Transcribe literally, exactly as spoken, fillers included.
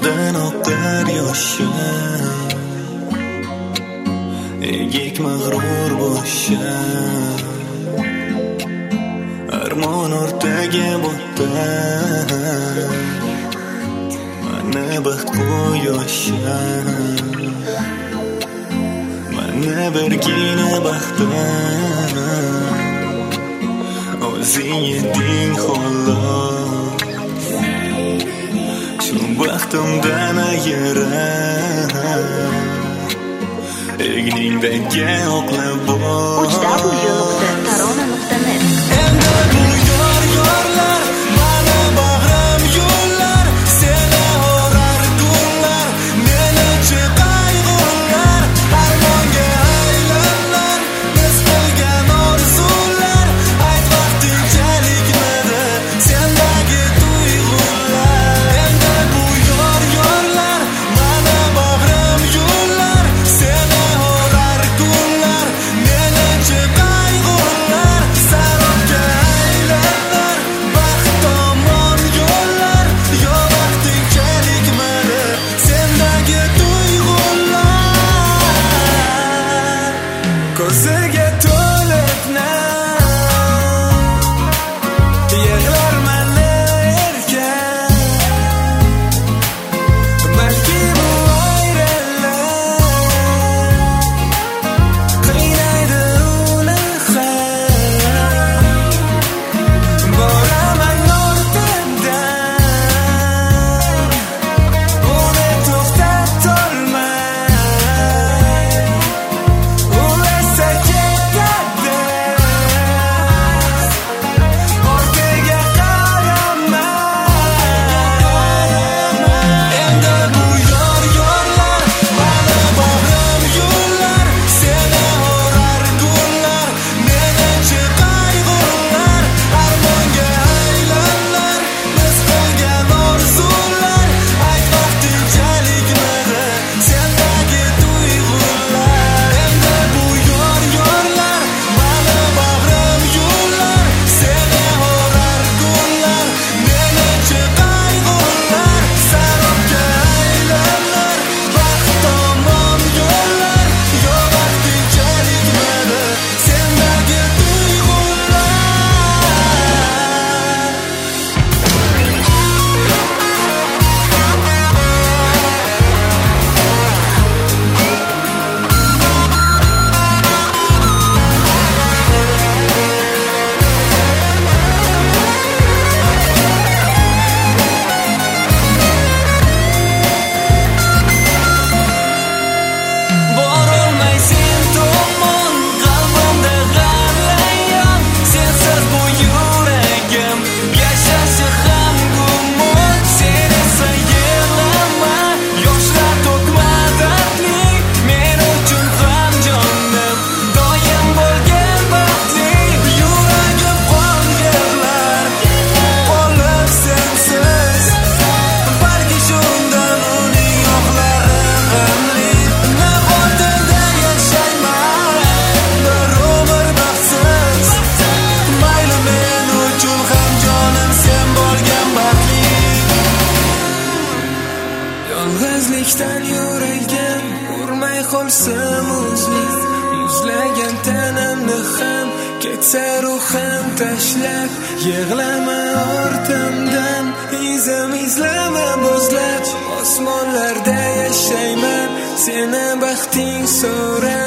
ko'zdan oqar yoshim, egik mag'rur boshim, armon o'rtaga botib, mana baxt qo'yoshim, mana birgina baxtim, o'zing eding xolos, shu baxtimdan ayirib, egningdagi oqlab bor. uch w nuqta tarona nuqta net Endi bu yor yorlar, mana bag'rim yo'llar, seni orar kunlar, menichi qayg'ular, armonga aylanlar, biz qilgan orzular, ayt vaqtinchalikmidi sendagi tuyg'ular. Endi bu yor yorlar, mana bag'rim yo'llar, seni orar kunlar, menichi qayg'ular, sarobga aylanlar, baxt tomon yo'llar, yo vaqtinchalikmidi sendagi tuyg'ular. Ko'ziga to'lib nam yig'lar mana erkan, balki bu ayranlar qiynaydi uni ham. Boraman ortidan, uni to'xtatolmay, u esa ketadi, ortiga qaramay. Endi bu yor yorlar, mana bag'rim yo'llar, seni orar kunlar, menichi qayg'ular, armonga aylanlar, biz qilgan orzular, ayt vaqtinchalikmidi sendagi tuyg'ular. Endi bu yor yorlar, mana bag'rim yo'llar, seni orar kunlar, menichi qayg'ular, sarobga aylanlar, baxt tomon yo'llar, yo vaqtinchalikmidi sendagi tuyg'ular. Borolmay sen tomon, qalbimda g'alayon, sensiz bu yuragim yashashi ham gumon. Sen esa yig'lama, yoshlar to'kma dardlik, men uchun ham jonim doim bo'lgan baxtli. Yuragim qon yig'lar, qolib sensiz, balki shundan uning oqlari g'amli. Navotada yashayman bir umr baxtsiz, mayli men uchun ham jonim sen bo'lgan baxtli. Yolg'izlikdan yuragim urmay qolsa muzlik, muzlagan tanamni ham ketsa ruhim tashlab, yig'lama ortimdan, izim izlama bo'zlab, osmonlarda yashayman, seni baxting so'rab.